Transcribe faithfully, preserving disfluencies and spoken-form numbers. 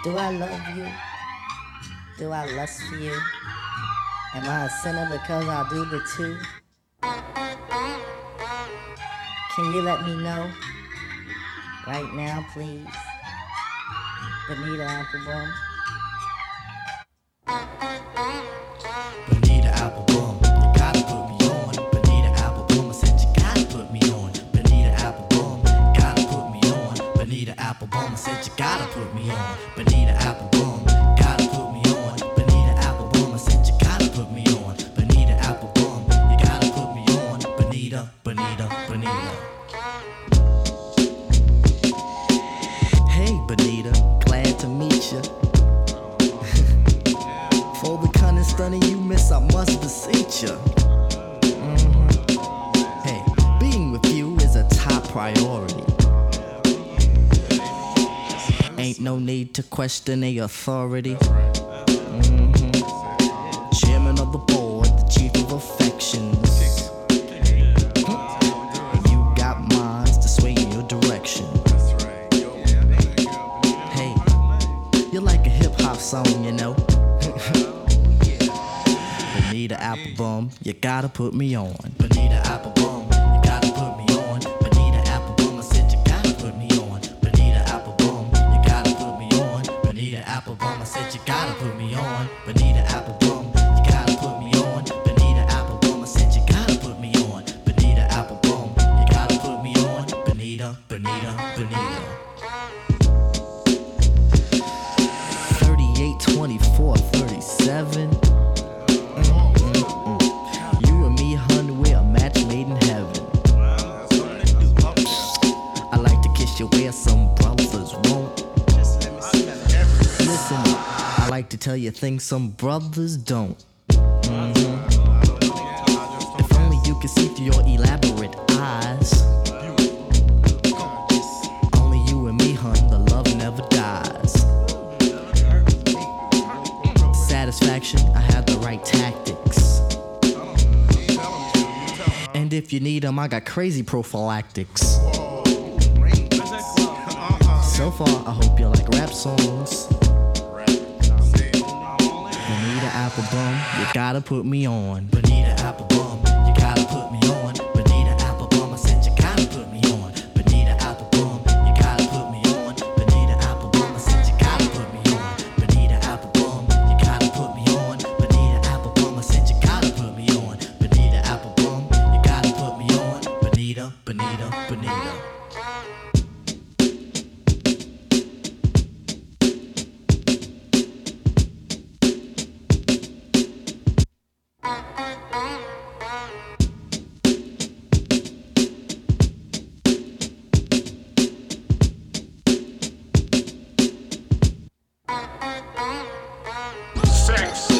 Do I love you? Do I lust for you? Am I a sinner because I do the two? Can you let me know? Right now, please. Bonita Applebum. Bonita Applebum, you gotta put me on. Bonita Applebum, I said you gotta put me on. Bonita Applebum, gotta put me on. Bonita Applebum, I said you gotta put me on. Bonita Applebum, gotta put me on. Bonita Applebum, I said you gotta put me on. Bonita Applebum, you gotta put me on. Bonita, Bonita, Bonita. Hey Bonita, glad to meet ya. For the cunning stunning you miss, I must beseech ya. Mm-hmm. Hey, being with you is a top priority. Ain't no need to question a authority. Mm-hmm. Chairman of the board, the chief of affections. Mm-hmm. You got minds to sway in your direction. Hey, you're like a hip hop song, you know. Bonita Applebum, you gotta put me on. Bonita Applebum, you gotta put me on. Bonita Applebum, I said you gotta put me on. Bonita Applebum, you gotta put me on. Bonita Applebum, I said you gotta put me on. Bonita Applebum, you gotta put me on. Bonita Applebum, I said you gotta put me on. Bonita Applebum, you gotta put me on. Bonita, Bonita, Bonita. thirty-eight, twenty-four, thirty-seven. Where some brothers won't. Listen, I like to tell you things some brothers don't. Mm-hmm. If only you could see through your elaborate eyes. Only you and me, hun, the love never dies. Satisfaction, I have the right tactics. And if you need them, I got crazy prophylactics. So far, I hope you like rap songs. Bonita Applebum, you gotta put me on. Bonita Applebum, you gotta put me on. Bonita Applebum, I said you gotta put me on. Bonita Applebum, you gotta put me on. Bonita Applebum, I said you gotta put me on. Bonita Applebum, you gotta put me on. Bonita Applebum, I said you gotta put me on. Bonita Applebum, you gotta put me on. Bonita, Bonita, Bonita. Sex.